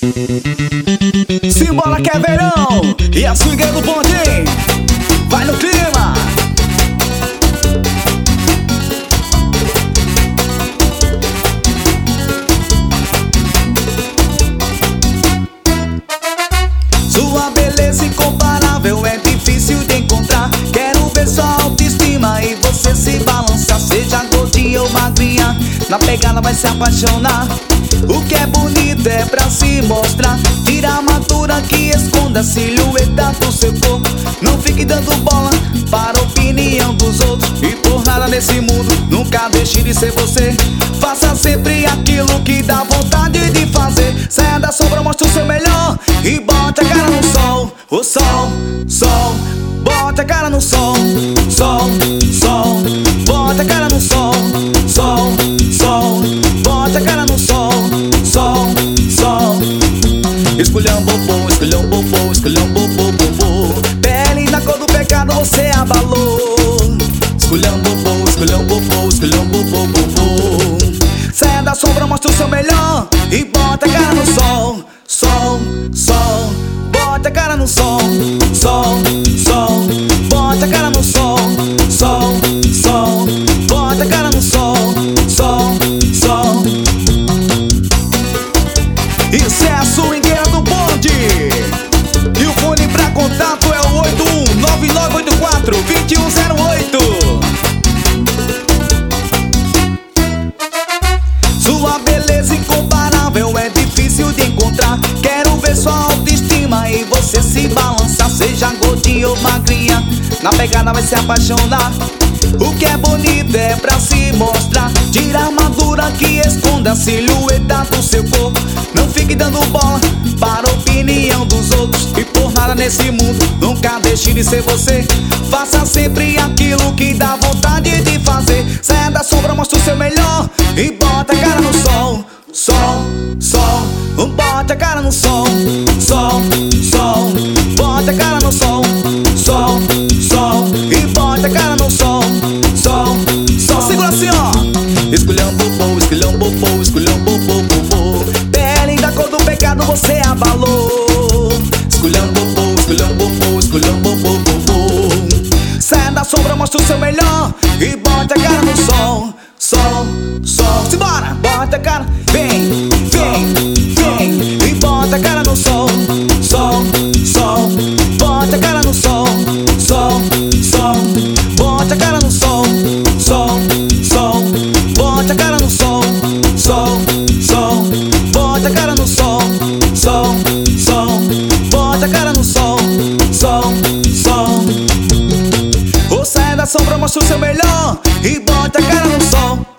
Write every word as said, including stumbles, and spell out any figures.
Simbora que é verão e a swingueira do bonde vai no clima. Sua beleza incomparável é difícil de encontrar. Quero ver sua autoestima e você se balançar. Seja gordinha ou magrinha, na pegada vai se apaixonar. O que é bonito é pra se mostrar. Tira a armadura que esconda a silhueta do seu corpo. Não fique dando bola para a opinião dos outros. E por nada nesse mundo, nunca deixe de ser você. Faça sempre aquilo que dá vontade de fazer. Saia da sombra, mostre o seu melhor e bote a cara no sol. O sol, sol, bote a cara no sol. Sol, sol, bote a cara no sol. Sol, sol, bote a cara no sol. Sol, sol. Escolham bobo, escolham bobo, escolham bobo, bobo. Pele na cor do pecado você abalou. Escolham bobo, escolham bobo, escolham bobo, bobo. Saia da sombra, mostre o seu melhor e bota a cara no sol. Sol, sol, bota a cara no sol. Sol, sol, bota a cara no sol. Sol, sol, bota a cara no sol. Sol, sol. Isso é a swingueira do bonde. E o fone pra contato é o oito um nove nove oito quatro dois um zero oito. Sua beleza incomparável é difícil de encontrar. Quero ver sua autoestima e você se balançar. Seja gordinha ou magrinha, na pegada vai se apaixonar. O que é bonito é pra se mostrar. Tira a armadura que esconda a silhueta do seu corpo. Não fique dando bola para a opinião dos outros. E por nada nesse mundo, nunca deixe de ser você. Faça sempre aquilo que dá vontade de fazer. Saia da sombra, mostre o seu melhor e bota a cara no sol. Sol, sol, bota a cara no sol. Sol, sol, bota a cara no sol. Sol, sol, e bota a cara no sol. Sol, sol, segura assim ó. Escolham bobo, escolham bobo, escolham bobo, bobo. Pele da cor do pecado você abalou. Escolham bobo, escolham bobo, escolham bobo, bobo. Saia da sombra, mostre o seu melhor e bota a cara no sol. Sol, sol, simbora, bota a cara, vem, vem, vem e bota a cara no sol. Sol, sol, bota a cara no sol. Sol, sol, bota a cara no sol. Sol, sol, bota a cara no sol. Sol, sol, bota a cara no sol. Sol, sol, bota a cara no sol. Sol, sol. Ou saia da sombra, mostra o seu melhor e bota a cara no sol.